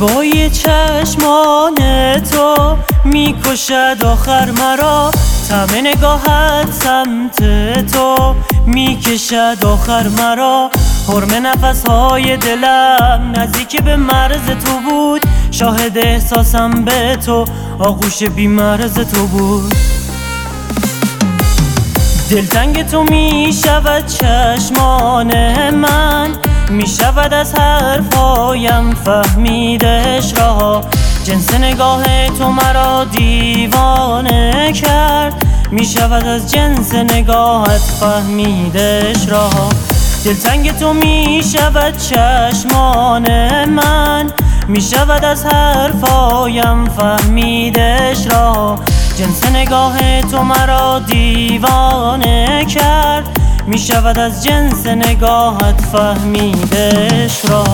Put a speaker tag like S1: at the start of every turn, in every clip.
S1: زیبایی چشمان تو میکشد آخر مرا، طعم نگاهت سمت تو میکشد آخر مرا. حرم نفسهای دلم نزدیک به مرز تو بود، شاهد احساسم به تو آغوش بی‌مرز تو بود. دلتنگ تو میشود چشمان من، میشود از حرفایم فهمیدش را. جنس نگاه تو مرا دیوانه کرد، میشود از جنس نگاهت فهمیدش را. دلتنگ تو میشود چشمان من، میشود از حرفایم فهمیدش را. جنس نگاه تو مرا دیوانه کرد، میشود از جنس نگاهت فهمیدش را.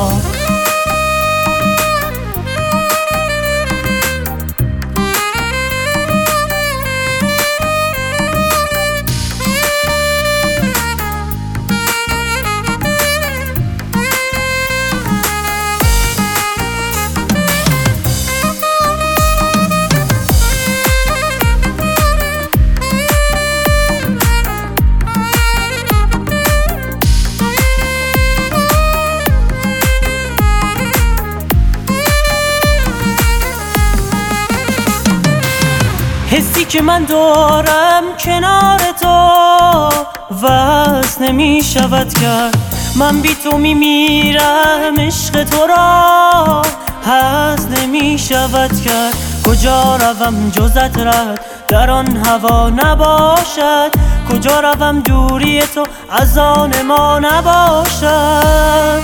S1: حسی که من دارم کنار تو وصل نمی شود کرد، من بی تو می میرم عشق تو را هست نمی شود کرد. کجا روم جزت رد در آن هوا نباشد، کجا روم دوری تو از آن ما نباشد.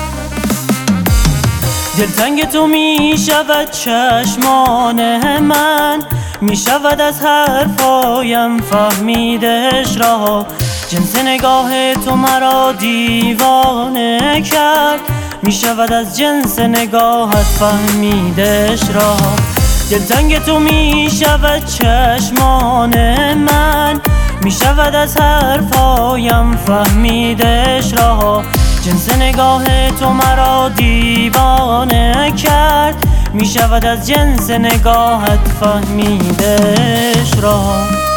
S1: دلتنگ تو می شود چشمان من، می شود از حرفایم فهمیدش را. جنس نگاه تو مرا دیوانه کرد، می شود از جنس نگاهت فهمیدش را. دلتنگ تو می شود چشمان من، می شود از حرفایم فهمیدش را. جنس نگاه تو مرا دیوانه کرد، می شود از جنس نگاهت فهمیدش را.